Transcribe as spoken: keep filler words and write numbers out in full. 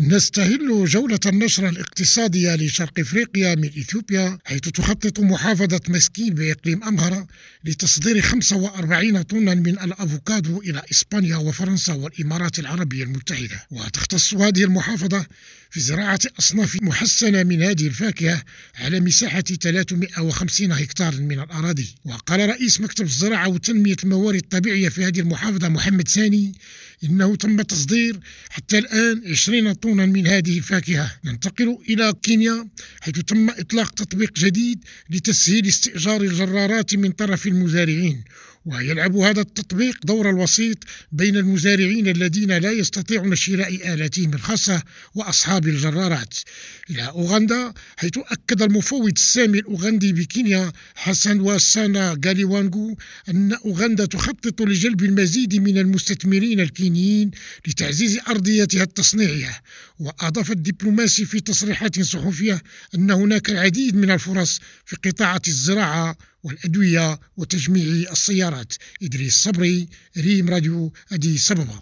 نستهل جولة النشرة الاقتصادية لشرق إفريقيا من إثيوبيا، حيث تخطط محافظة مسكين بإقليم أمهرة لتصدير خمسة وأربعين طنا من الأفوكادو إلى إسبانيا وفرنسا والإمارات العربية المتحدة. وتختص هذه المحافظة في زراعة أصناف محسنة من هذه الفاكهة على مساحة ثلاثمائة وخمسين هكتار من الأراضي. وقال رئيس مكتب الزراعة وتنمية الموارد الطبيعية في هذه المحافظة محمد ثاني إنه تم تصدير حتى الآن عشرين طنا من هذه الفاكهة. ننتقل إلى كينيا، حيث تم إطلاق تطبيق جديد لتسهيل استئجار الجرارات من طرف المزارعين، ويلعب هذا التطبيق دور الوسيط بين المزارعين الذين لا يستطيعون شراء آلاتهم الخاصة وأصحاب الجرارات. إلى أوغندا، حيث أكد المفوض السامي الأوغندي بكينيا حسن واسانا غاليوانغو أن أوغندا تخطط لجلب المزيد من المستثمرين الكينيين لتعزيز أرضيتها التصنيعية. وأضاف الدبلوماسي في تصريحات صحفية أن هناك العديد من الفرص في قطاعات الزراعة والأدوية وتجميع السيارات. إدريس صبري، ريم راديو أديس أبابا.